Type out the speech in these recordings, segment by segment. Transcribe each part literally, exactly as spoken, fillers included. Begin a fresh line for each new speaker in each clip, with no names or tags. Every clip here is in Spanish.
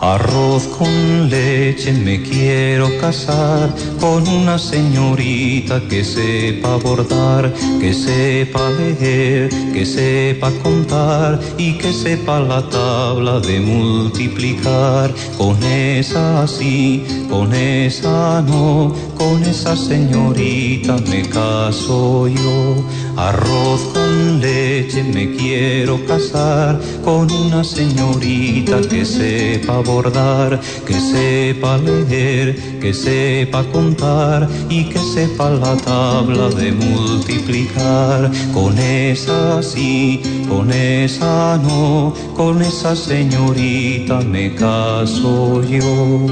Arroz con leche, me quiero casar con una señorita que sepa bordar, que sepa leer, que sepa contar y que sepa la tabla de multiplicar. Con esa sí, con esa no, con esa señorita me caso yo. Arroz con leche, me quiero casar con una señorita que sepa bordar, Bordar, que sepa leer, que sepa contar y que sepa la tabla de multiplicar. Con esa sí, con esa no, con esa señorita me caso yo.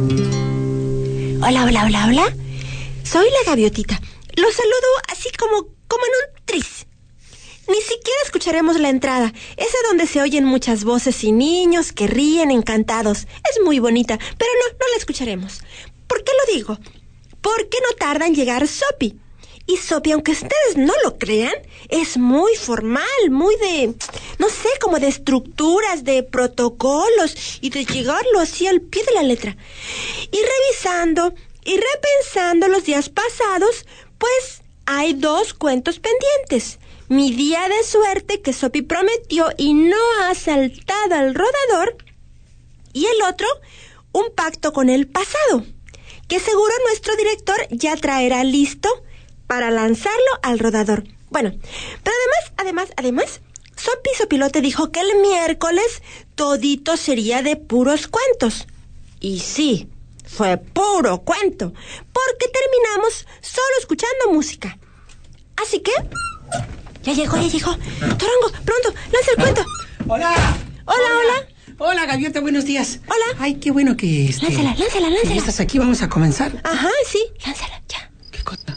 Hola, hola, hola, hola. Soy la gaviotita. Los saludo así como, como en un tris. Ni siquiera escucharemos la entrada. Es de donde se oyen muchas voces y niños que ríen encantados. Es muy bonita, pero no, no la escucharemos. ¿Por qué lo digo? Porque no tarda en llegar Sopi. Y Sopi, aunque ustedes no lo crean, es muy formal, muy de, no sé, como de estructuras, de protocolos y de llegarlo así al pie de la letra. Y revisando y repensando los días pasados, pues hay dos cuentos pendientes. Mi día de suerte que Sopi prometió y no ha saltado al rodador. Y el otro, un pacto con el pasado, que seguro nuestro director ya traerá listo para lanzarlo al rodador. Bueno, pero además, además, además, Sopi Sopilote dijo que el miércoles todito sería de puros cuentos. Y sí, fue puro cuento, porque terminamos solo escuchando música. Así que... Ya llegó, ya llegó. Torongo, pronto, lanza el cuento.
Hola.
Hola, hola.
Hola, Gaviota, buenos días.
Hola.
Ay, qué bueno que... Este,
lánzala, lánzala, lánzala.
¿Ya estás aquí? ¿Vamos a comenzar?
Ajá, sí, lánzala, ya.
¿Qué cosa?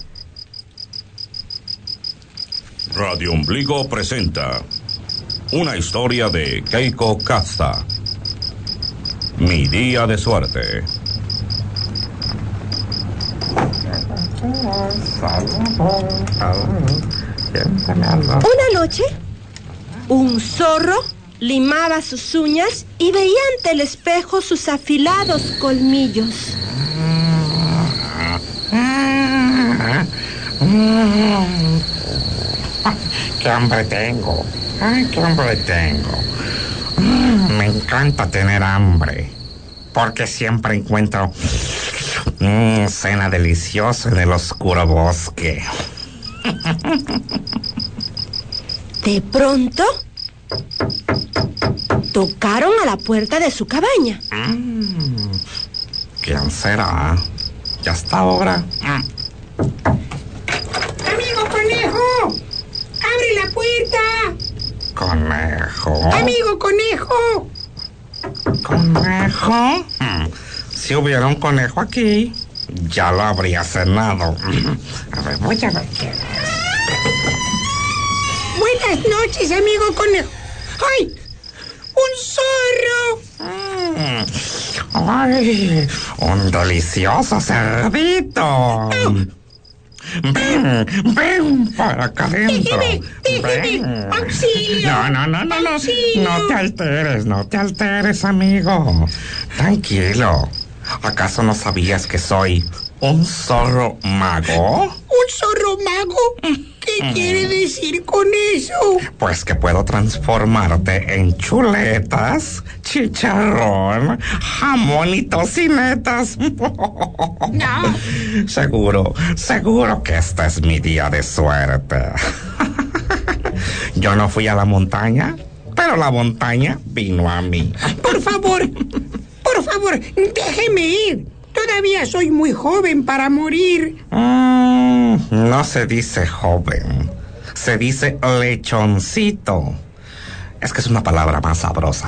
Radio Ombligo presenta una historia de Keiko Katza. Mi día de suerte.
Una noche, un zorro limaba sus uñas y veía ante el espejo sus afilados colmillos.
¡Qué hambre tengo! ¡Ay, qué hambre tengo! Me encanta tener hambre, porque siempre encuentro mmm, cena deliciosa en el oscuro bosque.
De pronto, tocaron a la puerta de su cabaña.
Mm, ¿Quién será? Ya está ahora. Mm.
¡Amigo conejo! ¡Abre la puerta!
¿Conejo?
¡Amigo conejo!
¿Conejo? Mm. Si hubiera un conejo aquí, ya lo habría cenado. A ver, voy a ver qué.
Buenas noches, amigo conejo. ¡Ay! ¡Un zorro!
Mm. ¡Ay! ¡Un delicioso cerdito!
Oh.
Ven, ven para acá adentro.
Déjeme, déjeme.
Ven.
Auxilio.
No, no, no, no, no.
Auxilio.
No te alteres, no te alteres, amigo. Tranquilo. ¿Acaso no sabías que soy un zorro mago?
¿Un zorro mago? ¿Qué mm. quiere decir con eso?
Pues que puedo transformarte en chuletas, chicharrón, jamón y tocinetas.
No.
Seguro, seguro que este es mi día de suerte. Yo no fui a la montaña, pero la montaña vino a mí.
Por favor, por favor, déjeme ir. Todavía soy muy joven para morir.
Mm, no se dice joven, se dice lechoncito. Es que es una palabra más sabrosa.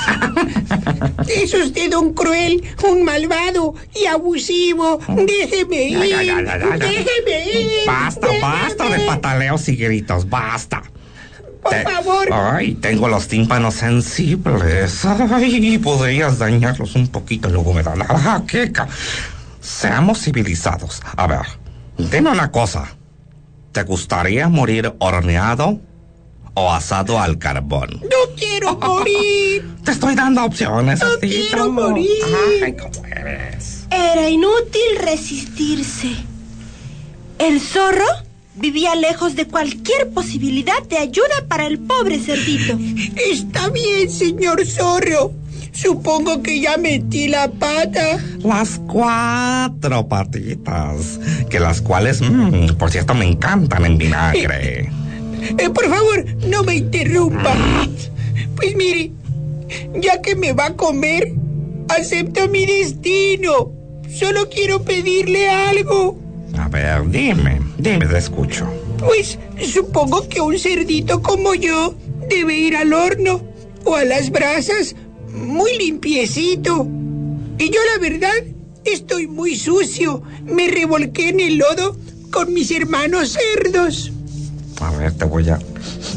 Es usted un cruel, un malvado y abusivo. Déjeme ir.
Ya, ya, ya, ya, ya.
Déjeme ir.
Basta,
Déjeme.
basta de pataleos y gritos, basta.
Por
Te...
favor.
Ay, tengo los tímpanos sensibles. Ay, podrías dañarlos un poquito y luego me da la jaqueca. Seamos civilizados. A ver, dime una cosa. ¿Te gustaría morir horneado o asado al carbón?
¡No quiero morir!
Te estoy dando opciones.
¡No
Astito.
quiero morir!
Ay, ¿cómo eres?
Era inútil resistirse. El zorro vivía lejos de cualquier posibilidad de ayuda para el pobre cerdito.
Está bien, señor zorro. Supongo que ya metí la pata.
Las cuatro patitas, que las cuales, mmm, por cierto, me encantan en vinagre.
Eh, por favor, no me interrumpa. Pues mire, ya que me va a comer, acepto mi destino. Solo quiero pedirle algo.
A ver, dime, dime, te escucho.
Pues supongo que un cerdito como yo debe ir al horno o a las brasas muy limpiecito. Y yo la verdad estoy muy sucio. Me revolqué en el lodo con mis hermanos cerdos.
A ver, te voy a...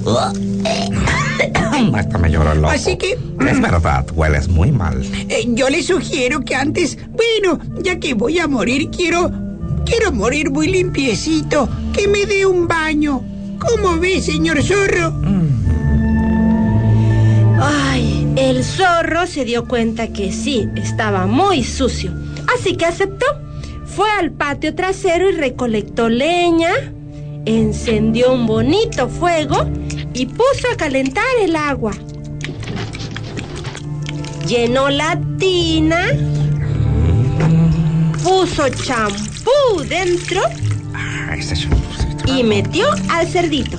Hasta me lloró el ojo.
Así que...
Es verdad, hueles muy mal.
Eh, yo le sugiero que antes... Bueno, ya que voy a morir, quiero... Quiero morir muy limpiecito. Que me dé un baño. ¿Cómo ve, señor zorro?
Ay, el zorro se dio cuenta que sí, estaba muy sucio. Así que aceptó. Fue al patio trasero y recolectó leña, encendió un bonito fuego y puso a calentar el agua. Llenó la tina, puso champú dentro y metió al cerdito.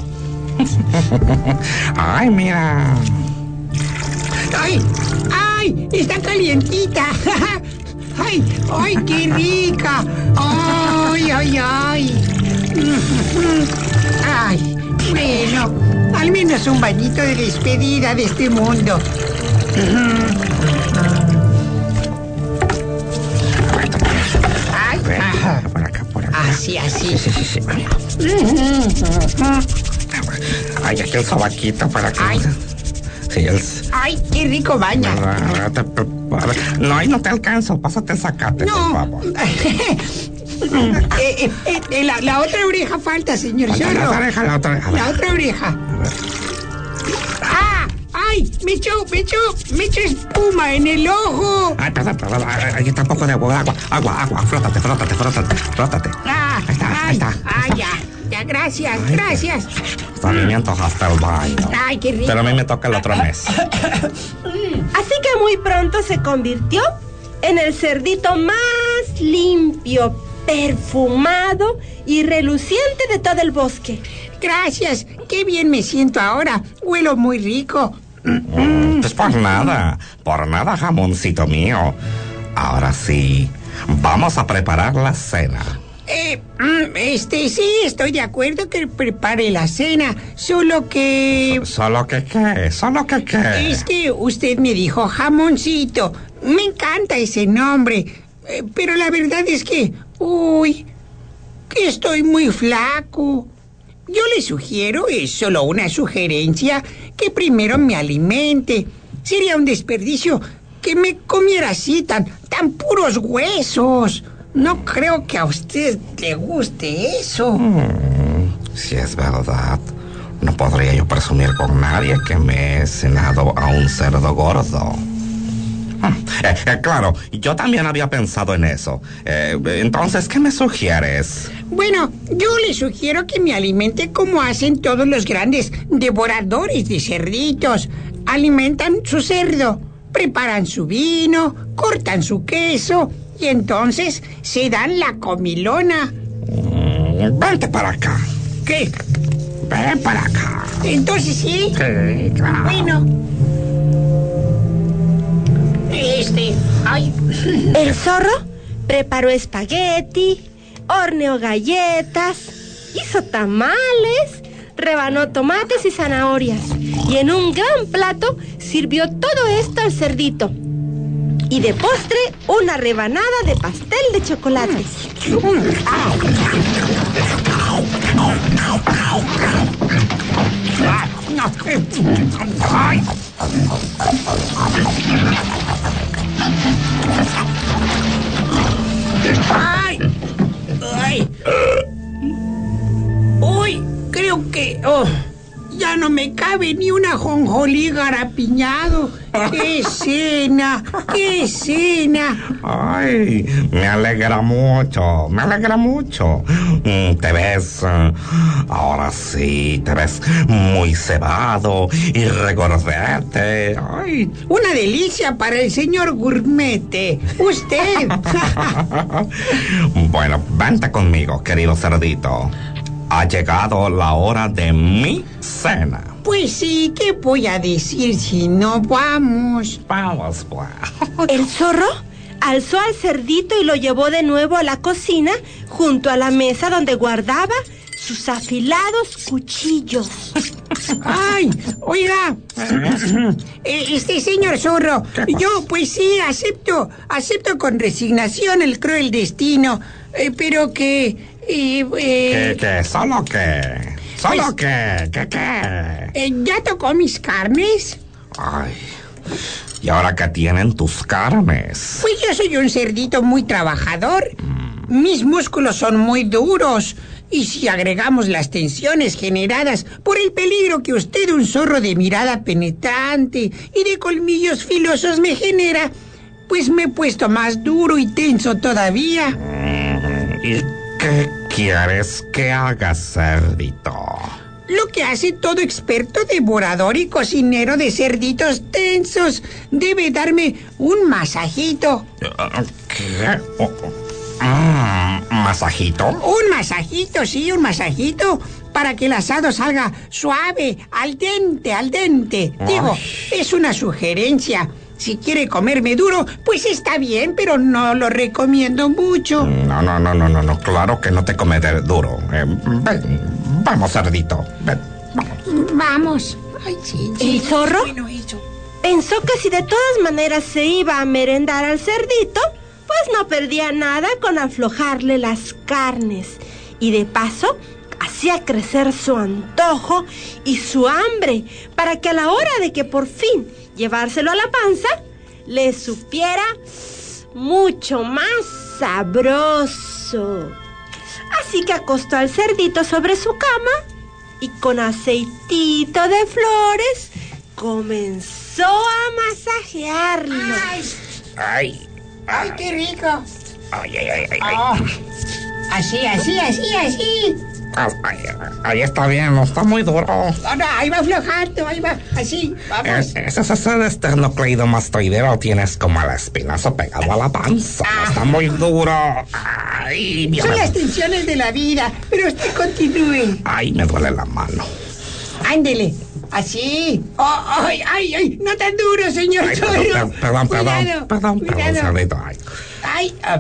Ay, mira.
¡Ay! ¡Ay! ¡Está calientita! ¡Ay! ¡Ay, qué rica! ¡Ay, ay, ay! ¡Ay! Bueno, al menos un bañito de despedida de este mundo. ¡Ay! Ajá.
Por acá, por acá.
Así, así.
Sí, sí, sí. Ay, aquí el sobaquito para que...
Ay.
Sí, el...
¡Ay, qué rico baña!
No, ahí no te alcanzo. Pásate el zacate,
No.
por favor.
eh, eh, eh, la, la otra oreja falta, señor
La
zorro.
otra oreja, la otra oreja.
La otra oreja. ¡Ah! ¡Ay! Me echó, me echó, me echó espuma en el ojo.
Ay, perdón, perdón. Aquí está un poco de agua, agua, agua, agua. Frótate, frótate, frótate, frótate.
Ah,
Ahí está, ahí
ay,
está.
ay, ya, ya, gracias, gracias.
A mí me antojaste el baño.
Ay, qué rico.
Pero a mí me toca el otro mes.
Así que muy pronto se convirtió en el cerdito más limpio, perfumado y reluciente de todo el bosque.
Gracias, qué bien me siento ahora. Huelo muy rico.
Mm, pues por nada, por nada, jamoncito mío. Ahora sí, vamos a preparar la cena.
Eh, mm, este, sí, estoy de acuerdo que prepare la cena, solo que...
¿Solo que qué? ¿Solo que qué?
Es que usted me dijo jamoncito. Me encanta ese nombre. Eh, pero la verdad es que... Uy, que estoy muy flaco. Yo le sugiero, es solo una sugerencia, que primero me alimente. Sería un desperdicio que me comiera así, tan, tan puros huesos. No creo que a usted le guste eso.
Mm, si es verdad, no podría yo presumir con nadie que me he cenado a un cerdo gordo. Eh, eh, claro, yo también había pensado en eso. Eh, entonces, ¿qué me sugieres?
Bueno, yo le sugiero que me alimente como hacen todos los grandes devoradores de cerditos. Alimentan su cerdo, preparan su vino, cortan su queso y entonces se dan la comilona.
Mm, vente para acá.
¿Qué?
Ven para acá.
Entonces sí.
Sí, claro.
Bueno. Este, ay.
El zorro preparó espagueti, horneó galletas, hizo tamales, rebanó tomates y zanahorias y en un gran plato sirvió todo esto al cerdito. Y de postre, una rebanada de pastel de chocolate.
Ay. Ay. Ay. Uy, creo que... Oh, ya no me cabe ni una jonjolí garapiñado. ¡Qué escena! ¡Qué escena!
Ay, me alegra mucho, me alegra mucho. Mm, Te ves, eh, ahora sí, te ves muy cebado y regordete. Ay.
Una delicia para el señor Gourmete. Usted.
Bueno, vente conmigo, querido cerdito. Ha llegado la hora de mi cena.
Pues sí, ¿qué voy a decir si no vamos?
Vamos, pues.
El zorro alzó al cerdito y lo llevó de nuevo a la cocina junto a la mesa donde guardaba sus afilados cuchillos.
Ay, oiga, Eh, este señor zorro, yo pues sí acepto, acepto con resignación el cruel destino, eh, pero que... Eh, eh,
¿Qué, qué? ¿Solo qué? ¿Solo
Pues-
qué? ¿Qué, qué?
eh, ¿Ya tocó mis carnes?
Ay, ¿y ahora qué tienen tus carnes?
Pues yo soy un cerdito muy trabajador. Mis músculos son muy duros. Y si agregamos las tensiones generadas por el peligro que usted, un zorro de mirada penetrante y de colmillos filosos, me genera, pues me he puesto más duro y tenso todavía.
Mm, ¿Y qué quieres que haga, cerdito?
Lo que hace todo experto devorador y cocinero de cerditos tensos. Debe darme un masajito.
¿Qué? Oh, oh. Mm, ¿Masajito?
Un masajito, sí, un masajito. Para que el asado salga suave, al dente, al dente. Digo, es una sugerencia. Si quiere comerme duro, pues está bien, pero no lo recomiendo mucho.
No, no, no, no, no, no. Claro que no te comeré duro. Eh, ven, vamos, cerdito. Ven, vamos.
Vamos. Ay, sí, sí.
¿El zorro?
Bueno, eso.
Pensó que si de todas maneras se iba a merendar al cerdito, pues no perdía nada con aflojarle las carnes. Y de paso, hacía crecer su antojo y su hambre para que a la hora de que por fin llevárselo a la panza, le supiera mucho más sabroso. Así que acostó al cerdito sobre su cama y con aceitito de flores comenzó a masajearlo.
Ay,
Ay,
ay, qué rico.
ay, ay, ay, ay.
Ah, así, así, así, así.
Ay, ay, ahí está bien, no está muy duro.
No, no, ahí va aflojando, ahí va, así, vamos.
Es, ese es ese esternocleidomastoideo, tienes como el espinazo pegado a la panza.
Ah.
Está muy duro. Ay, Dios.
Son las tensiones de la vida, pero usted continúe.
Ay, me duele la mano.
Ándele, así. Oh, ay, ay, ay, no tan duro, señor
Ay,
zorro.
perdón, per- perdón, perdón,
Cuidado,
perdón, perdón,
cuidado.
cerdito. Ay.
Ay, ah.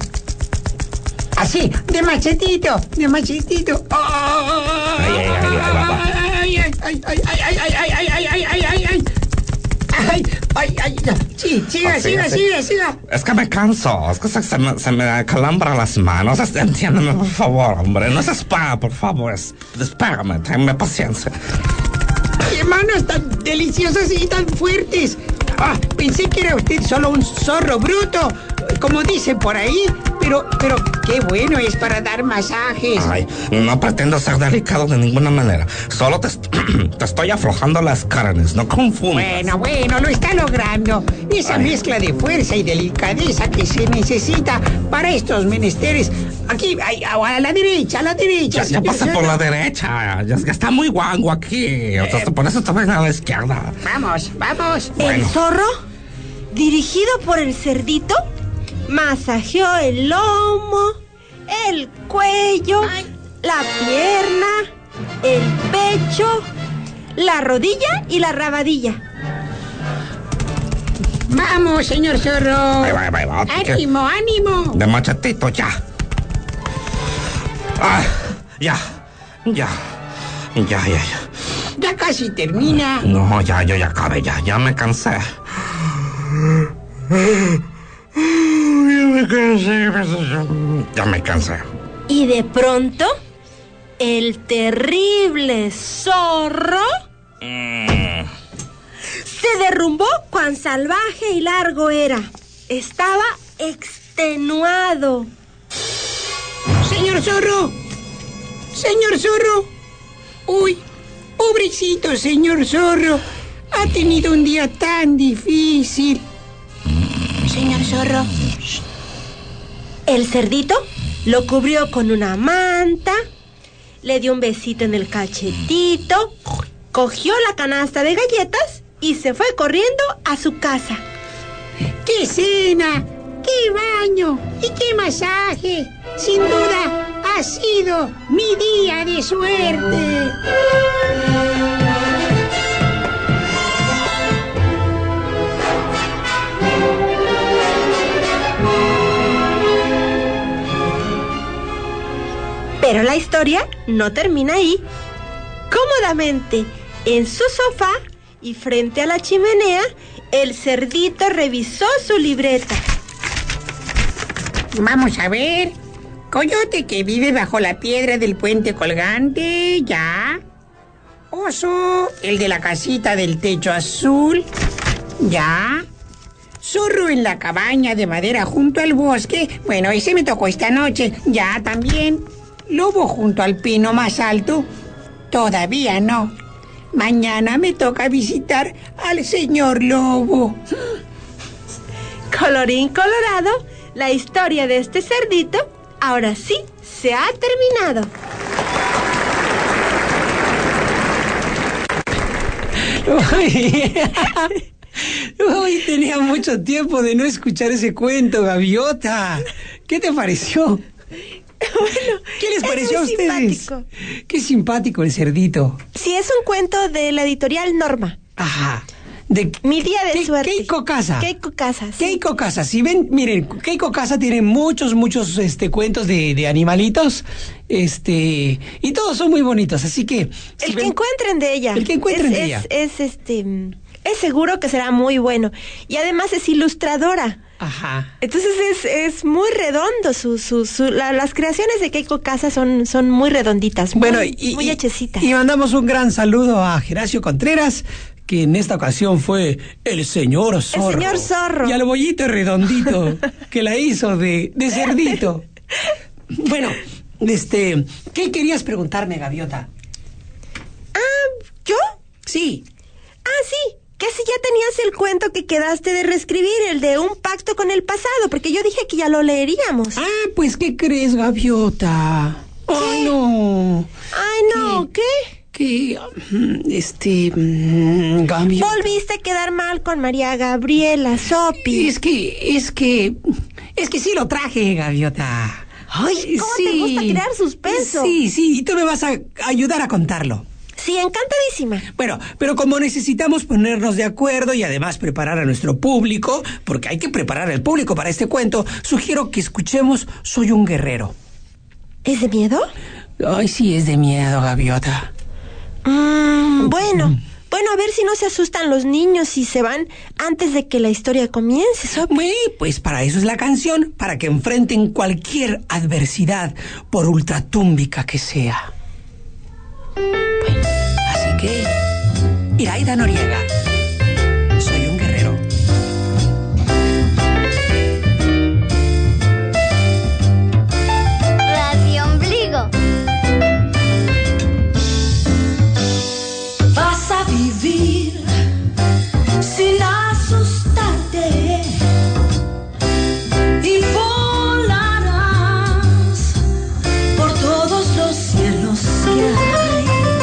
Así, de machetito, de machetito. Oh,
Ay, ay, ay, ay, va, va.
ay, ay, ay, ay, ay, ay, ay, ay, ay, ay, ay, ay, ay, ay. Ay, ay, ay, ya. Sí, siga,
Así,
siga,
así.
siga, siga.
Es que me canso, es que se, se me, se me calambran las manos. Es- Entiéndeme, por favor, hombre. No es spa, por favor. Es, espérame, tenme paciencia.
¡Qué manos tan deliciosas y tan fuertes! Ah, pensé que era usted solo un zorro bruto, como dicen por ahí, pero, pero qué bueno es para dar masajes.
Ay, no pretendo ser delicado de ninguna manera. Solo te, est- te estoy aflojando las carnes, no confundas.
Bueno, bueno, lo está logrando. Esa
Ay.
mezcla de fuerza y delicadeza que se necesita para estos menesteres. Aquí, ay, a la derecha, a la derecha.
Ya, ya pasé por la derecha, ya, ya está muy guango aquí. O sea, por eso te ven a la izquierda.
Vamos, vamos.
El
Bueno.
zorro, dirigido por el cerdito, masajeó el lomo, el cuello,
Ay.
la pierna, el pecho, la rodilla y la rabadilla.
Vamos, señor zorro.
Ahí va, ahí va, ahí va. ¿Qué?
Ánimo, ánimo.
De machetito, ya. Ah, ya, ya, ya, ya, ya.
Ya casi termina.
No, ya, yo ya acabé, ya, ya me cansé. Ya me cansé, ya me cansé.
Y de pronto, el terrible zorro
Mm,
se derrumbó cuán salvaje y largo era. Estaba extenuado.
Señor zorro. Señor zorro. Uy, Pobrecito señor zorro. Ha tenido un día tan difícil.
Señor zorro. El cerdito lo cubrió con una manta, le dio un besito en el cachetito, cogió la canasta de galletas y se fue corriendo a su casa.
¡Qué cena! ¡Qué baño! ¡Y qué masaje! Sin duda, ha sido mi día de suerte.
Pero la historia no termina ahí. Cómodamente, en su sofá y frente a la chimenea, el cerdito revisó su libreta.
Vamos a ver. Coyote que vive bajo la piedra del puente colgante, ya. Oso, el de la casita del techo azul, ya. Zorro en la cabaña de madera junto al bosque, bueno, ese me tocó esta noche, ya también. Lobo junto al pino más alto, todavía no. Mañana me toca visitar al señor Lobo.
Colorín colorado, la historia de este cerdito ahora sí se ha terminado.
Hoy tenía mucho tiempo de no escuchar ese cuento, Gaviota. ¿Qué te pareció?
Bueno,
¿qué les pareció a ustedes?
Simpático.
Qué simpático el cerdito.
Sí, es un cuento de la editorial Norma.
Ajá. De
Mi día de
Ke-
suerte.
Keiko Casa.
Keiko Casa, sí.
Keiko Casa, si ven, miren, Keiko Casa tiene muchos, muchos este, cuentos de, de animalitos, este, y todos son muy bonitos, así que... si
El que
ven-
encuentren de ella.
El que encuentren
es,
de
es,
ella.
Es, este... Es seguro que será muy bueno. Y además es ilustradora.
Ajá.
Entonces es, es muy redondo. Su, su, su, la- las creaciones de Keiko Casa son, son muy redonditas. Muy,
Bueno, y,
muy
y-
hechecitas.
y mandamos un gran saludo a Geracio Contreras, que en esta ocasión fue el señor Zorro.
señor Zorro.
Y al bollito redondito, que la hizo de, de cerdito. Bueno, este, ¿qué querías preguntarme, Gaviota?
Ah, ¿yo?
Sí.
Ah, sí. Que si ya tenías el cuento que quedaste de reescribir, el de Un pacto con el pasado, porque yo dije que ya lo leeríamos.
Ah, pues, ¿qué crees, Gaviota? Ay, no.
Ay, no, ¿qué?
Que, mm, este, mm, Gaviota.
Volviste a quedar mal con María Gabriela, Sopi.
Es que, es que, es que sí lo traje, Gaviota.
Ay, ¿cómo te gusta crear suspenso?
Sí, sí, y tú me vas a ayudar a contarlo.
Sí, encantadísima.
Bueno, pero como necesitamos ponernos de acuerdo y además preparar a nuestro público, porque hay que preparar al público para este cuento, sugiero que escuchemos Soy un guerrero.
¿Es de miedo?
Ay, sí, es de miedo, Gaviota.
Mm, bueno, bueno, a ver si no se asustan los niños y se van antes de que la historia comience, Sopi.
Bueno, pues para eso es la canción, para que enfrenten cualquier adversidad, por ultratúmbica que sea. Bueno, así que, Iraida Noriega, Soy un guerrero.
Radio Ombligo.
Vas a vivir sin asustarte y volarás por todos los cielos que hay.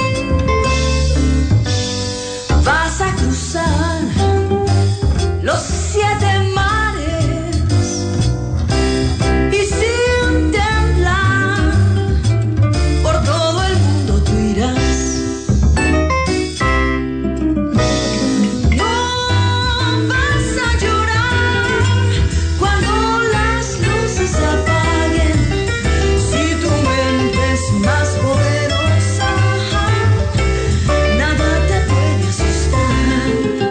Vas a cruzar los siete mares y sin temblar por todo el mundo tú irás. No vas a llorar cuando las luces se apaguen. Si tu mente es más poderosa, nada te puede asustar.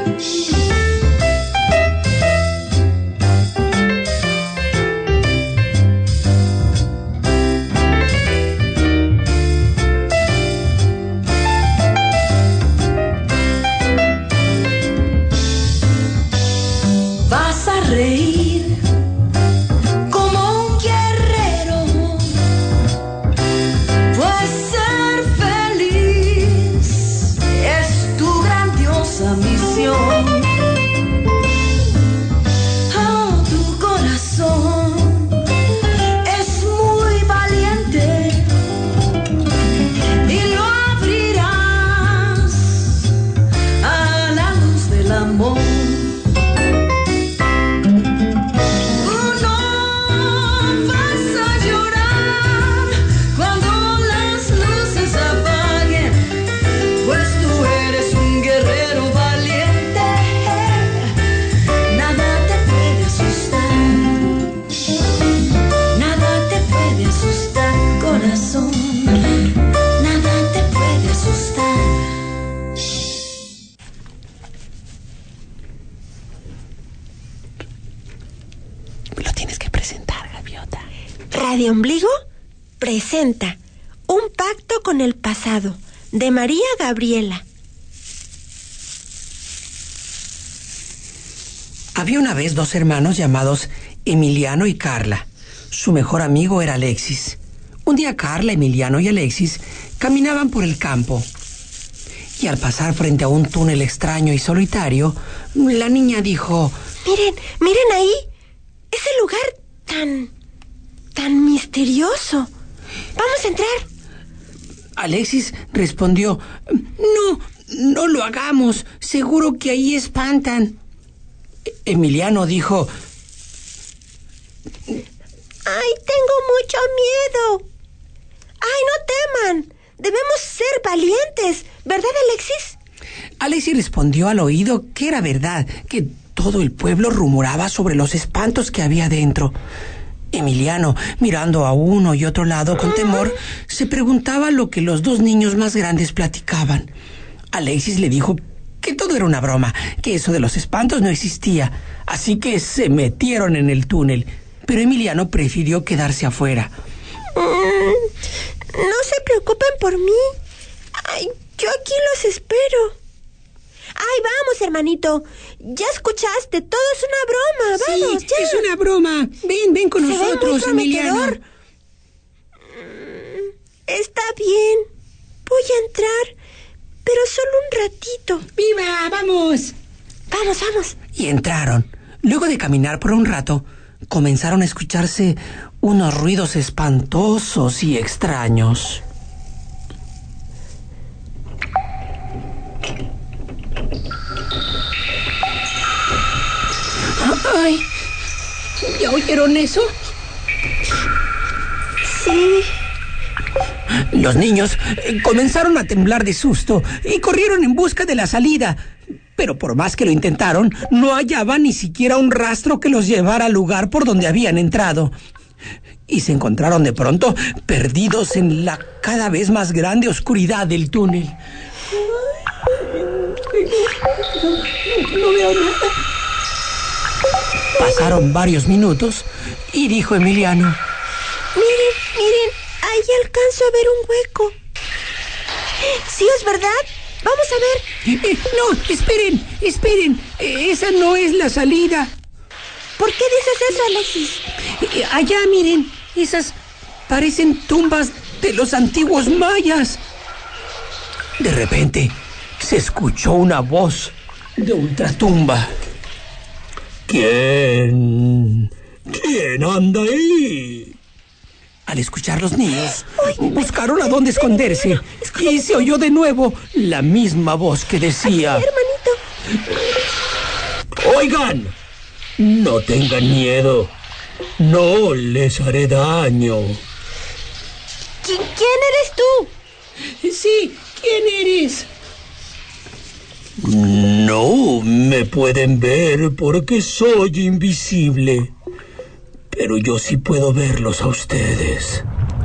Vas a reír como un guerrero, pues ser feliz
Radio Ombligo presenta Un pacto con el pasado, de María Gabriela.
Había una vez dos hermanos llamados Emiliano y Carla. Su mejor amigo era Alexis. Un día Carla, Emiliano y Alexis caminaban por el campo. Y al pasar frente a un túnel extraño y solitario, la niña dijo:
Miren, miren ahí. Ese lugar tan... tan misterioso. Vamos a entrar.
Alexis respondió: No, no lo hagamos. Seguro que ahí espantan. Emiliano dijo:
¡Ay, tengo mucho miedo! ¡Ay, no teman! Debemos ser valientes, ¿verdad, Alexis?
Alexis respondió al oído que era verdad, que todo el pueblo rumoraba sobre los espantos que había dentro. Emiliano, mirando a uno y otro lado con temor, se preguntaba lo que los dos niños más grandes platicaban. Alexis le dijo que todo era una broma, que eso de los espantos no existía, así que se metieron en el túnel. Pero Emiliano prefirió quedarse afuera.
Mm, no se preocupen por mí. Ay, yo aquí los espero. Ay, vamos, hermanito. Ya escuchaste, todo es una broma. Vamos,
sí,
ya.
Es una broma. Ven, ven con
Se
nosotros,
ve muy
Emiliano.
prometedor. Mm, está bien. Voy a entrar, pero solo un ratito.
¡Viva! ¡Vamos!
Vamos, vamos.
Y entraron. Luego de caminar por un rato, comenzaron a escucharse unos ruidos espantosos y extraños. ¡Ay! ¿Ya oyeron eso?
Sí.
Los niños comenzaron a temblar de susto y corrieron en busca de la salida. Pero por más que lo intentaron, no hallaban ni siquiera un rastro que los llevara al lugar por donde habían entrado. Y se encontraron de pronto perdidos en la cada vez más grande oscuridad del túnel. No, no veo nada. Pasaron varios minutos y dijo Emiliano:
Miren, miren, ahí alcanzo a ver un hueco. Sí, es verdad. Vamos a ver.
Eh, no, esperen, esperen. Eh, esa no es la salida.
¿Por qué dices eso, Alexis?
Eh, allá, miren, esas parecen tumbas de los antiguos mayas. De repente, se escuchó una voz de ultratumba. ¿Quién? ¿Quién anda ahí? Al escuchar los niños, buscaron a dónde esconderse y se oyó de nuevo la misma voz que decía:
Hermanito.
Oigan, no tengan miedo, no les haré daño.
¿Qui- ¿Quién eres tú?
Sí, ¿quién eres?
No me pueden ver porque soy invisible, pero yo sí puedo verlos a ustedes.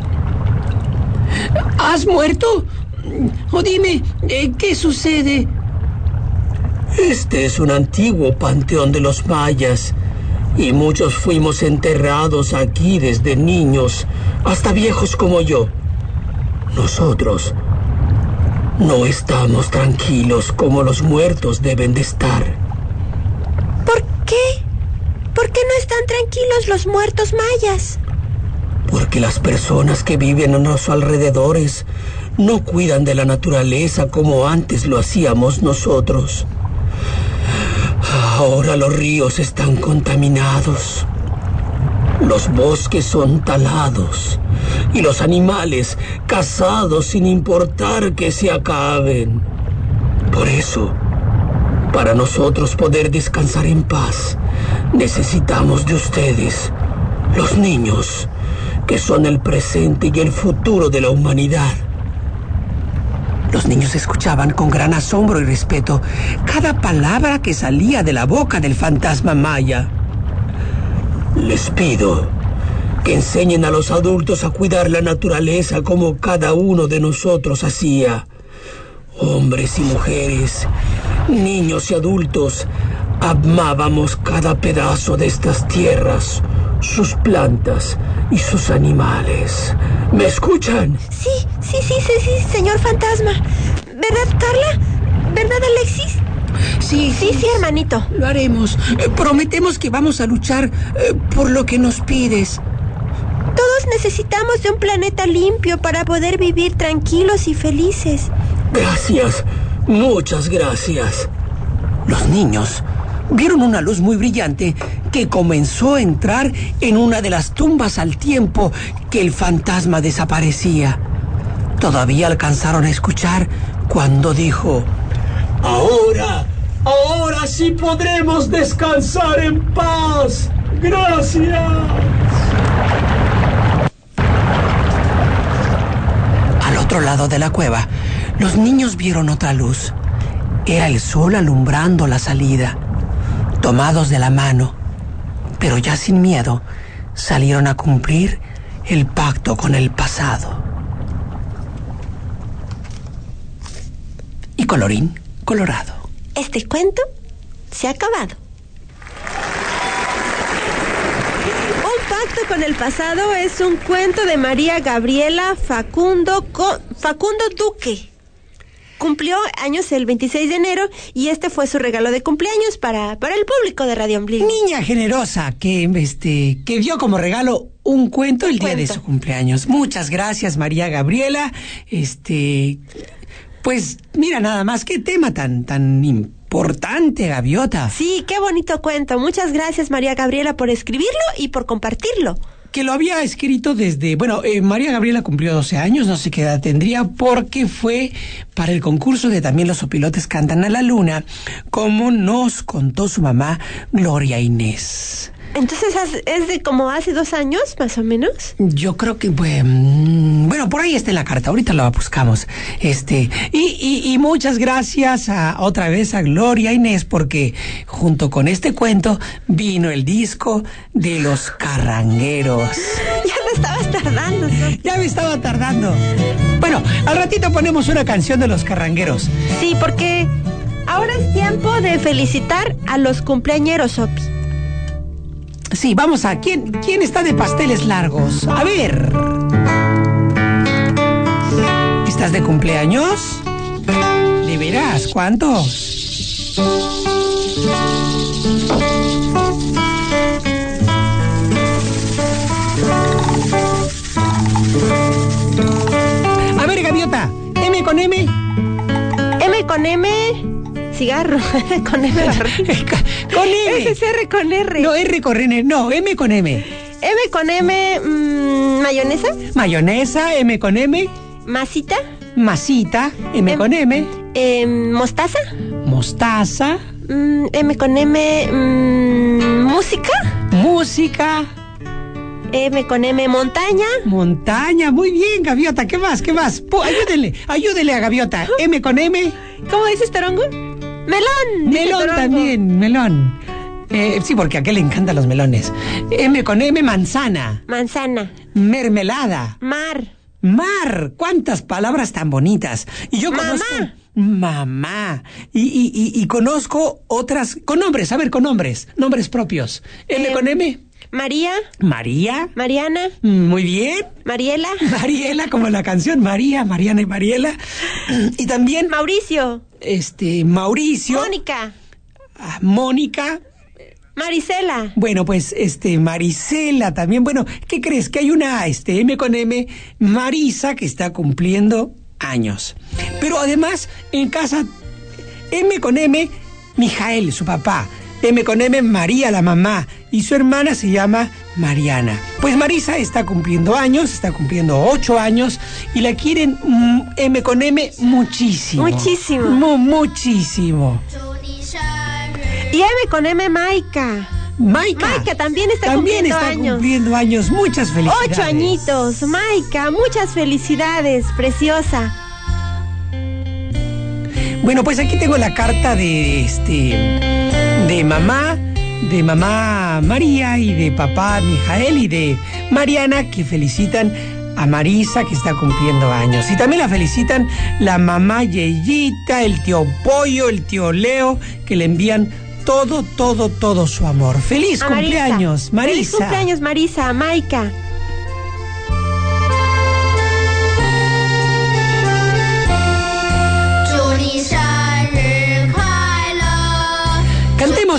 ¿Has muerto? O dime, ¿qué sucede?
Este es un antiguo panteón de los mayas, y muchos fuimos enterrados aquí desde niños hasta viejos como yo. Nosotros no estamos tranquilos como los muertos deben de estar.
¿Por qué? ¿Por qué no están tranquilos los muertos mayas?
Porque las personas que viven a nuestros alrededores no cuidan de la naturaleza como antes lo hacíamos nosotros. Ahora los ríos están contaminados, los bosques son talados y los animales cazados sin importar que se acaben. Por eso, para nosotros poder descansar en paz, necesitamos de ustedes, los niños, que son el presente y el futuro de la humanidad.
Los niños escuchaban con gran asombro y respeto cada palabra que salía de la boca del fantasma maya.
Les pido que enseñen a los adultos a cuidar la naturaleza como cada uno de nosotros hacía. Hombres y mujeres, niños y adultos, amábamos cada pedazo de estas tierras, sus plantas y sus animales. ¿Me escuchan?
Sí, sí, sí, sí, sí, señor fantasma. ¿Verdad, Carla? ¿Verdad, Alexis?
Sí,
Sí, sí, hermanito.
Lo haremos. Eh, prometemos que vamos a luchar eh, por lo que nos pides.
Todos necesitamos de un planeta limpio para poder vivir tranquilos y felices.
Gracias, muchas gracias.
Los niños vieron una luz muy brillante que comenzó a entrar en una de las tumbas al tiempo que el fantasma desaparecía. Todavía alcanzaron a escuchar cuando dijo:
Ahora, ahora sí podremos descansar en paz. Gracias.
Al otro lado de la cueva, los niños vieron otra luz. Era el sol alumbrando la salida. Tomados de la mano, pero ya sin miedo, salieron a cumplir el pacto con el pasado. Y colorín colorado.
Este cuento se ha acabado. Un pacto con el pasado es un cuento de María Gabriela Facundo, Co- Facundo Duque. Cumplió años el veintiséis de enero y este fue su regalo de cumpleaños para, para el público de Radio Ombligo.
Niña generosa que, este, que dio como regalo un cuento el día de su cumpleaños. Muchas gracias, María Gabriela. Este, pues mira nada más, qué tema tan, tan importante, Gaviota.
Sí, qué bonito cuento. Muchas gracias, María Gabriela, por escribirlo y por compartirlo.
Que lo había escrito desde... Bueno, eh, María Gabriela cumplió doce años, no sé qué edad tendría, porque fue para el concurso de También los opilotes cantan a la luna, como nos contó su mamá, Gloria Inés.
Entonces, ¿es de como hace dos años, más o menos?
Yo creo que, bueno, bueno, por ahí está en la carta, ahorita la buscamos. Este, y, y, y muchas gracias a, otra vez a Gloria Inés, porque junto con este cuento vino el disco de Los Carrangueros.
Ya me estabas tardando, ¿no?
Ya me estaba tardando. Bueno, al ratito ponemos una canción de Los Carrangueros.
Sí, porque ahora es tiempo de felicitar a los cumpleañeros, Sopi.
Sí, vamos a... ¿Quién, quién está de pasteles largos? A ver. ¿Estás de cumpleaños? ¿De veras? ¿Cuántos? A ver, Gaviota. M con M.
M con M... Cigarro, con M.
Con M.
Ese es R con R.
No, R con R, no, M con M.
M con M, mmm, mayonesa.
Mayonesa, M con M.
Masita.
Masita, M, M con M.
Eh, mostaza.
Mostaza.
Mm, M con M, mmm, música.
Música.
M con M, montaña.
Montaña, muy bien, Gaviota, ¿qué más? ¿Qué más? Po, ayúdele, ayúdele a Gaviota. M con M.
¿Cómo dices, Torongo? Melón.
Melón también, melón. Eh, sí, porque a aquel le encantan los melones. M con M, manzana.
Manzana.
Mermelada.
Mar.
Mar. ¿Cuántas palabras tan bonitas? Y yo
Mamá.
conozco... Mamá. Y, y, y, y conozco otras... Con nombres, a ver, con nombres. Nombres propios. M eh, con M.
María.
María.
Mariana.
Muy bien.
Mariela.
Mariela, como la canción María, Mariana y Mariela. Y también...
Mauricio.
Este, Mauricio.
Mónica.
Ah, Mónica.
Marisela.
Bueno, pues, este, Marisela también. Bueno, ¿qué crees? Que hay una, este, M con M, Marisa, que está cumpliendo años. Pero además, en casa, M con M, Mijael, su papá. M con M, María, la mamá. Y su hermana se llama Mariana. Pues Marisa está cumpliendo años, está cumpliendo ocho años. Y la quieren mm, M con M muchísimo.
Muchísimo.
Mu muchísimo.
Y M con M, Maika.
Maika.
Maika también está
también
cumpliendo
está
años.
cumpliendo años. Muchas felicidades.
Ocho añitos. Maika, muchas felicidades, preciosa.
Bueno, pues aquí tengo la carta de este de mamá, de mamá María y de papá Mijael y de Mariana, que felicitan a Marisa, que está cumpliendo años. Y también la felicitan la mamá Yeyita, el tío Pollo, el tío Leo, que le envían todo, todo, todo su amor. ¡Feliz
a
cumpleaños, Marisa!
¡Feliz cumpleaños, Marisa! ¡Maika!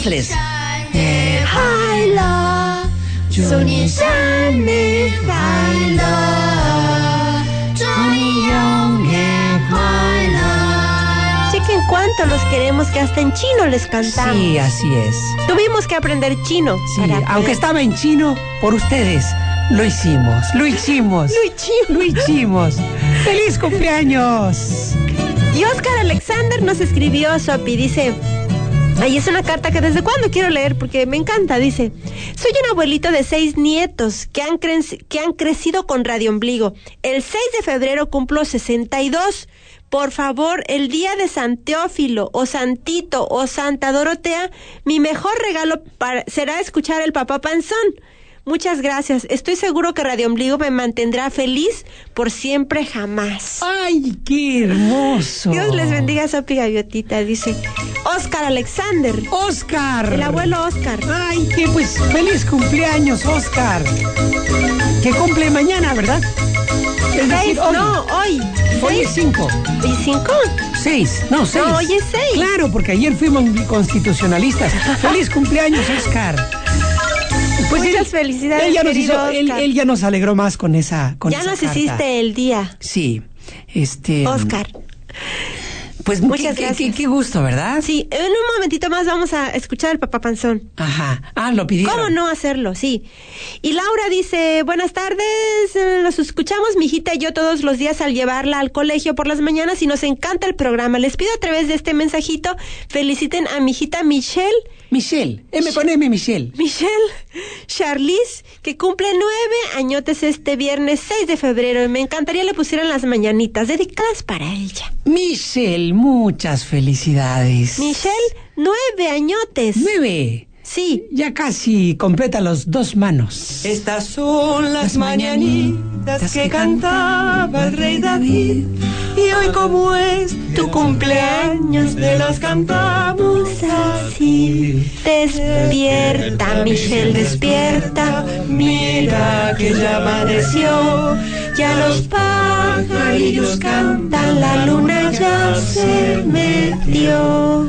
dos, tres.
Haila, Johnny Sane, Haila, Johnny Young, Haila.
Chequen cuánto los queremos que hasta en chino les cantamos.
Sí, así es.
Tuvimos que aprender chino.
Sí,
para
aunque
poder-
estaba en chino, por ustedes, lo hicimos, lo hicimos.
Lo hicimos.
Lo hicimos. ¡Feliz cumpleaños!
Y Oscar Alexander nos escribió, Sopi, dice... Ahí es una carta que desde cuándo quiero leer porque me encanta, dice. Soy un abuelito de seis nietos que han, cre- que han crecido con Radio Ombligo. El seis de febrero cumplo sesenta y dos. Por favor, el día de San Teófilo o Santito o Santa Dorotea, mi mejor regalo para, será escuchar el Papá Panzón. Muchas gracias. Estoy seguro que Radio Ombligo me mantendrá feliz por siempre jamás.
¡Ay, qué hermoso!
Dios les bendiga, Sopi Gaviotita, dice Oscar Alexander.
¡Oscar!
El abuelo Oscar.
¡Ay, qué pues! ¡Feliz cumpleaños, Oscar! Que cumple mañana, ¿verdad? Es
Seis,
decir, hoy.
no, hoy.
Hoy es cinco.
¿Y cinco?
Seis. No, seis.
No, hoy es seis.
Claro, porque ayer fuimos constitucionalistas. ¡Feliz cumpleaños, Oscar! Pues
Muchas felicidades,
él ya nos
querido
hizo- él,
Oscar.
él ya nos alegró más con esa con
Ya
esa
nos
carta.
hiciste el día,
Sí, este...
Oscar.
Pues
Muchas
qué, qué-
gracias.
Qué, qué gusto, ¿verdad?
Sí, en un momentito más vamos a escuchar el Papá Panzón.
Ajá. Ah, lo pidieron.
¿Cómo no hacerlo? Sí. Y Laura dice, buenas tardes, eh, los escuchamos mi hijita y yo todos los días al llevarla al colegio por las mañanas y nos encanta el programa. Les pido a través de este mensajito, feliciten a mi hijita Michelle,
Michelle. M con M, Michelle.
Michelle Charlize, que cumple nueve añotes este viernes seis de febrero y me encantaría le pusieran las mañanitas dedicadas para ella.
Michelle, muchas felicidades.
Michelle, nueve añotes.
Nueve.
Sí.
Ya casi completa los dos manos.
Estas son las
Las
mañanitas
mañanitas
que
que
cantaba el rey David. Y hoy como es tu cumpleaños, te las cantamos así.
Despierta, Michelle, despierta.
Mira que ya amaneció. Ya los pajarillos cantan, la luna ya se metió.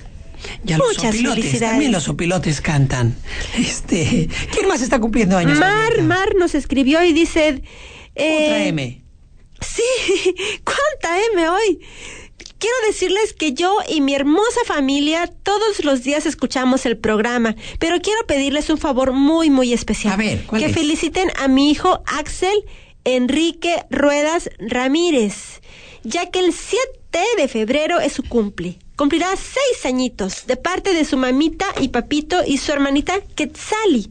Ya los
Muchas
opilotes,
felicidades.
también los opilotes cantan. Este, ¿quién más está cumpliendo años?
Mar,
ahorita?
Mar nos escribió y dice... eh,
Otra M.
Sí, ¿cuánta M hoy? Quiero decirles que yo y mi hermosa familia todos los días escuchamos el programa, pero quiero pedirles un favor muy, muy especial.
A ver, ¿cuál
que
es?
feliciten a mi hijo Axel Enrique Ruedas Ramírez, ya que el siete de febrero es su cumple. Cumplirá seis añitos, de parte de su mamita y papito y su hermanita Quetzali.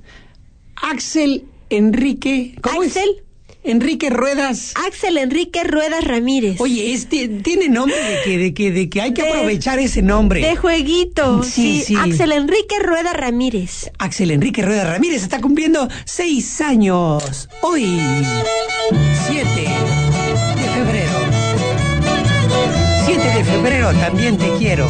Axel Enrique. ¿Cómo
Axel.
es? Enrique Ruedas.
Axel Enrique Ruedas Ramírez.
Oye, este tiene nombre de que, de que, de que hay que
De-
aprovechar ese nombre.
De jueguito.
Sí, sí.
Axel Enrique Rueda Ramírez.
Axel Enrique Rueda Ramírez está cumpliendo seis años. Hoy, siete de febrero. siete de febrero, también te quiero.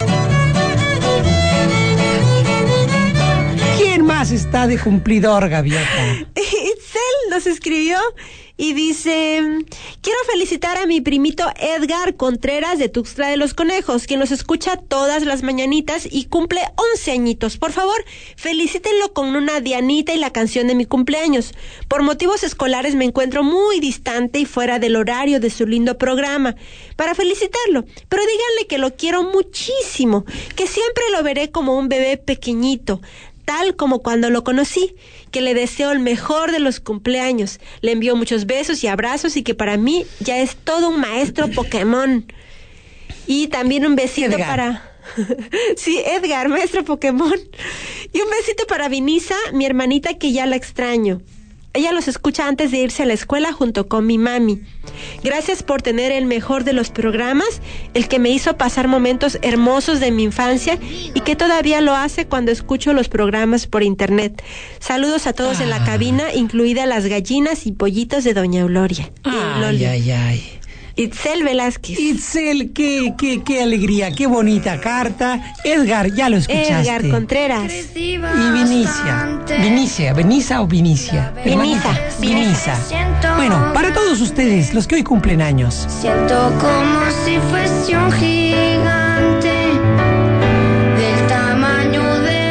¿Quién más está de cumplidor, Gaviota?
Itzel nos escribió y dice, quiero felicitar a mi primito Edgar Contreras de Tuxtla de los Conejos, quien nos escucha todas las mañanitas y cumple once añitos. Por favor, felicítenlo con una Dianita y la canción de mi cumpleaños. Por motivos escolares me encuentro muy distante y fuera del horario de su lindo programa para felicitarlo, pero díganle que lo quiero muchísimo, que siempre lo veré como un bebé pequeñito, tal como cuando lo conocí, que le deseo el mejor de los cumpleaños. Le envío muchos besos y abrazos y que para mí ya es todo un maestro Pokémon. Y también un besito
Edgar.
para... Sí, Edgar, maestro Pokémon. Y un besito para Vinisa, mi hermanita que ya la extraño. Ella los escucha antes de irse a la escuela junto con mi mami. Gracias por tener el mejor de los programas, el que me hizo pasar momentos hermosos de mi infancia y que todavía lo hace cuando escucho los programas por internet. Saludos a todos en la cabina, incluidas las gallinas y pollitos de Doña Gloria.
Ay, ay, ay.
Itzel Velázquez.
Itzel, qué, qué, qué alegría, qué bonita carta. Edgar, ya lo escuchaste.
Edgar Contreras.
Y Vinicia. Vinicia, Vinicia o Vinicia.
Vinisa.
Hermanita. Vinisa. Bueno, para todos ustedes, los que hoy cumplen años.
Siento como si fuese un gigante del tamaño de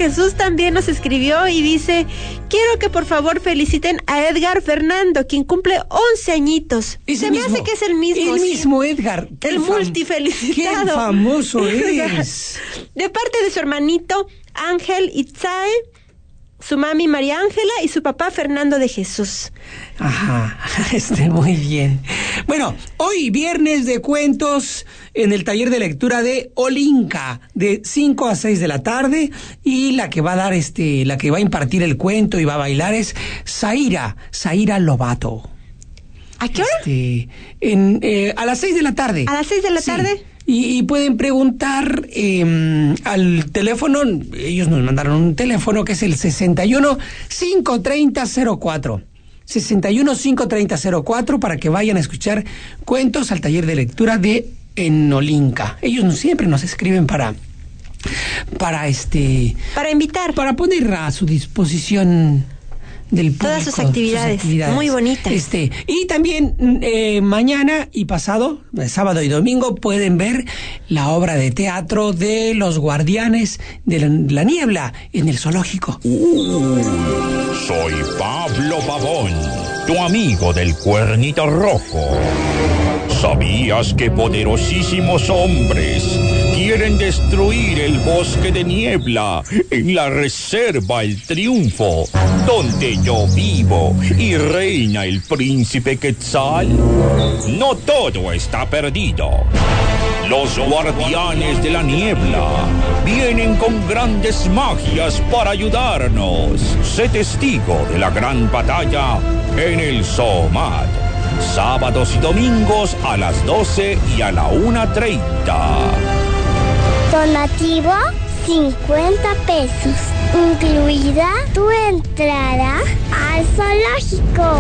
Jesús también nos escribió y dice: quiero que por favor feliciten a Edgar Fernando, quien cumple once añitos.
Ese
Se
mismo,
me hace que es el mismo.
El
sí.
mismo Edgar.
El multifelicitado.
Qué famoso es.
De parte de su hermanito Ángel Itzae, su mami María Ángela y su papá Fernando de Jesús.
Ajá, este, muy bien. Bueno, hoy viernes de cuentos en el taller de lectura de Olinka, de cinco a seis de la tarde, y la que va a dar este, la que va a impartir el cuento y va a bailar es Zaira, Zaira Lobato.
¿A qué hora?
Este, en, eh, a las seis de la tarde.
¿A las seis de la
Sí.
tarde?
Y, y pueden preguntar eh, al teléfono, ellos nos mandaron un teléfono que es el sesenta y uno, cinco treinta, cero cuatro. sesenta y uno, cinco treinta, cero cuatro para que vayan a escuchar cuentos al taller de lectura de Enolinka. Ellos no, siempre nos escriben para para este
para invitar,
para poner a su disposición del público
todas sus actividades,
sus actividades.
Muy bonitas.
Este, y también eh, mañana y pasado, eh, sábado y domingo, pueden ver la obra de teatro de Los Guardianes de la, la Niebla en el zoológico.
Uh, soy Pablo Pavón, tu amigo del Cuernito Rojo. ¿Sabías que poderosísimos hombres quieren destruir el bosque de niebla en la reserva El Triunfo, donde yo vivo y reina el príncipe Quetzal? No todo está perdido. Los guardianes de la niebla vienen con grandes magias para ayudarnos. Sé testigo de la gran batalla en el Zoomat. Sábados y domingos a las doce y a la una treinta.
Donativo cincuenta pesos, incluida tu entrada al zoológico.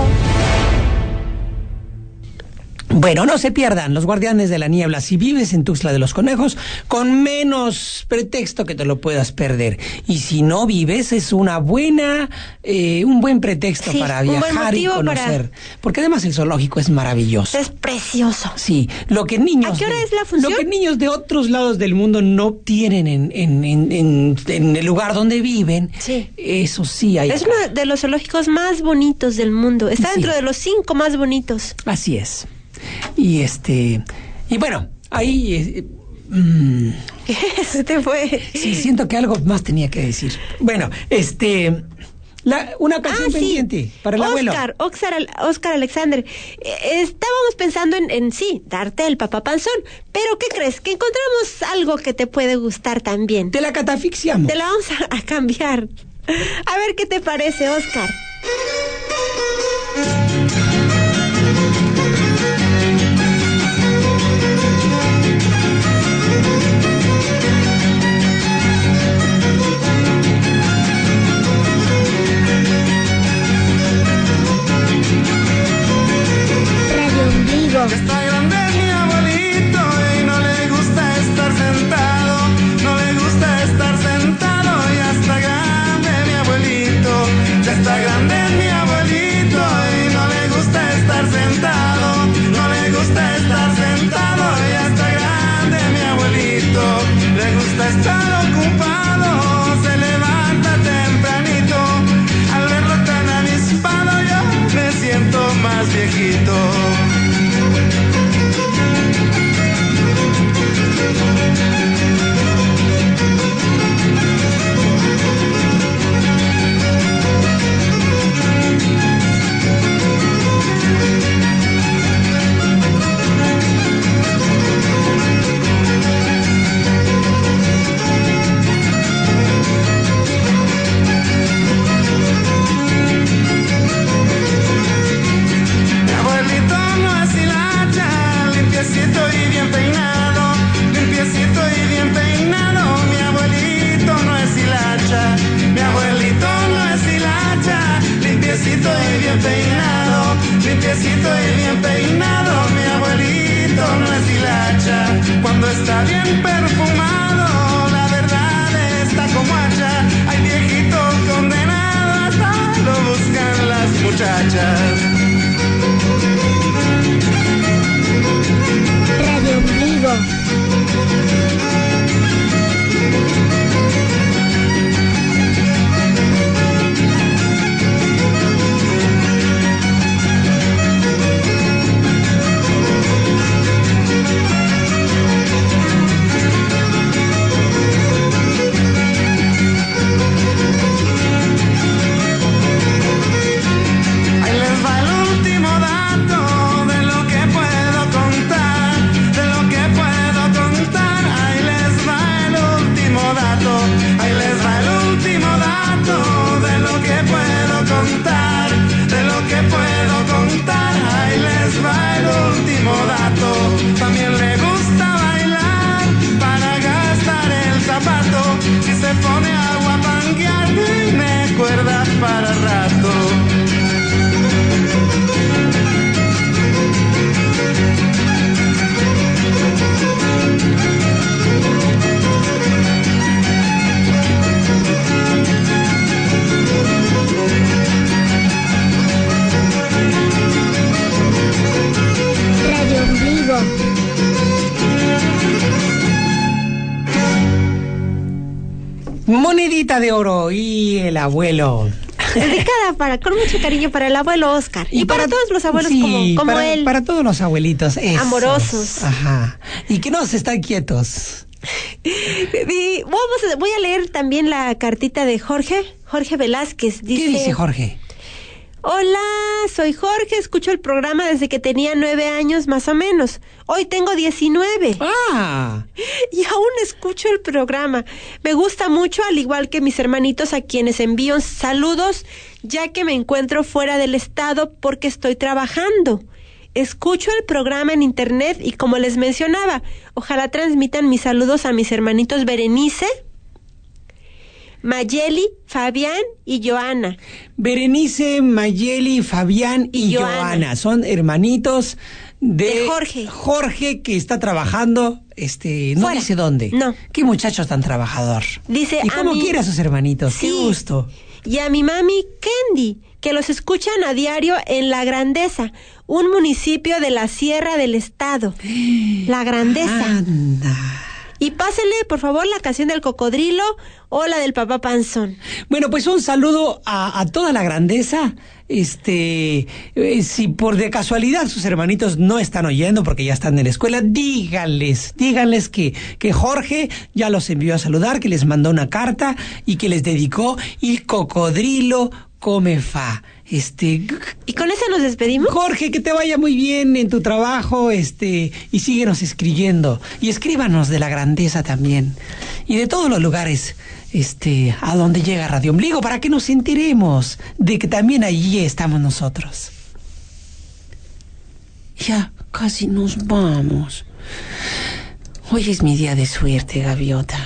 Bueno, no se pierdan Los Guardianes de la Niebla si vives en Tuxtla de los Conejos, con menos pretexto que te lo puedas perder. Y si no vives, es una buena, eh, un buen pretexto sí, para viajar y conocer. Para... Porque además el zoológico es maravilloso.
Es precioso.
Sí, lo que niños...
¿A qué hora
de,
es la función?
Lo que niños de otros lados del mundo no tienen en, en, en, en, en el lugar donde viven. Sí. Eso sí hay.
Es uno de los zoológicos más bonitos del mundo. Está
sí.
dentro de los cinco más bonitos.
Así es. Y este, y bueno, ahí eh, mmm,
se te fue.
Sí, siento que algo más tenía que decir. Bueno, este, la, una canción ah, pendiente sí. para el
Oscar,
abuelo.
Oscar, Oscar Alexander. Eh, estábamos pensando en, en sí, darte el papapanzón, pero ¿qué crees? Que encontramos algo que te puede gustar también.
Te la catafixiamos.
Te la vamos a, a cambiar. A ver qué te parece, Oscar.
Está grande mi abuelito y no le gusta estar sentado, no le gusta estar sentado y ya está grande mi abuelito, ya está grande mi abuelito y no le gusta estar sentado, no le gusta estar sentado y ya está grande mi abuelito, le gusta estar ocupado, se levanta tempranito, al verlo tan avispado yo me siento más viejito. Limpiecito y bien peinado, mi abuelito no es hilacha. Cuando está bien perfumado, la verdad está como hacha. Hay viejito condenado, hasta lo buscan las muchachas.
Radio Ombligo.
que puedo contar. Ahí les va el último dato. También le gusta bailar para gastar el zapato. Si se pone a guapanguear, me acuerda para rato.
Radio Ombligo.
Monedita de oro y el abuelo.
Dedicada para, con mucho cariño para el abuelo Oscar. Y, y para, para todos los abuelos
sí,
como, como
para,
él.
Para todos los abuelitos. Esos.
Amorosos.
Ajá. Y que no se están quietos.
Y vamos a, voy a leer también la cartita de Jorge. Jorge Velázquez. Dice,
¿qué dice Jorge?
Hola, soy Jorge, escucho el programa desde que tenía nueve años más o menos. Hoy tengo diecinueve.
Ah.
Y aún escucho el programa. Me gusta mucho, al igual que mis hermanitos a quienes envío saludos, ya que me encuentro fuera del estado porque estoy trabajando. Escucho el programa en internet y como les mencionaba, ojalá transmitan mis saludos a mis hermanitos Berenice, Mayeli, Fabián y Joana.
Berenice, Mayeli, Fabián y, y Joana. Joana. Son hermanitos de,
de Jorge.
Jorge, que está trabajando, este, no
Fuera.
dice dónde.
No.
Qué muchacho tan trabajador.
Dice
y cómo
mi...
quiere a sus hermanitos.
Sí.
Qué gusto.
Y a mi mami Candy, que los escuchan a diario en La Grandeza, un municipio de la Sierra del Estado. La Grandeza.
Anda.
Y pásele, por favor, la canción del cocodrilo o la del papá panzón.
Bueno, pues un saludo a, a toda La Grandeza. Este, eh, si por de casualidad sus hermanitos no están oyendo porque ya están en la escuela, díganles, díganles que, que Jorge ya los envió a saludar, que les mandó una carta y que les dedicó el cocodrilo come fa. Este,
¿y con eso nos despedimos?
Jorge, que te vaya muy bien en tu trabajo, este, y síguenos escribiendo. Y escríbanos de La Grandeza también. Y de todos los lugares, este, a donde llega Radio Ombligo, para que nos enteremos de que también allí estamos nosotros. Ya casi nos vamos. Hoy es mi día de suerte, gaviota.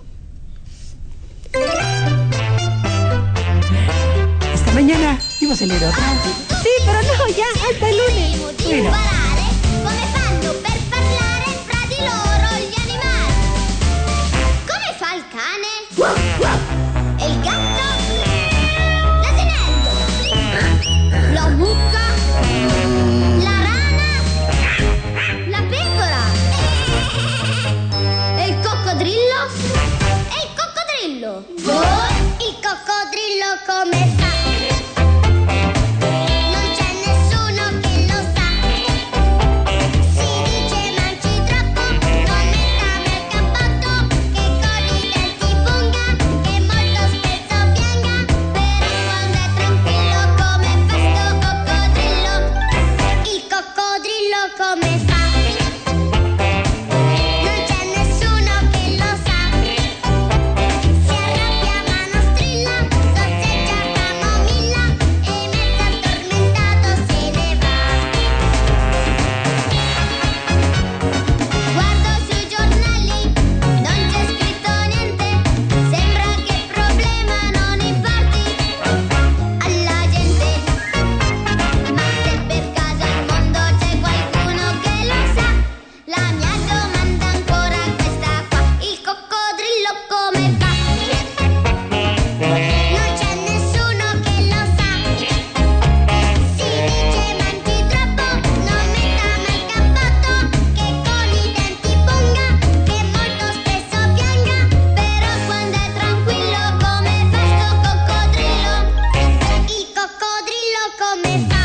Hasta mañana. ¿Ibas a leer otra?
Sí, pero no, ya, hasta el lunes.
Bueno.
Come fanno per parlare fra di loro gli animali? Come fa il cane? E il gatto? L'asinello? La mucca? La rana? La pecora? E il coccodrillo? E il coccodrillo? Oh, il coccodrillo come fa? Come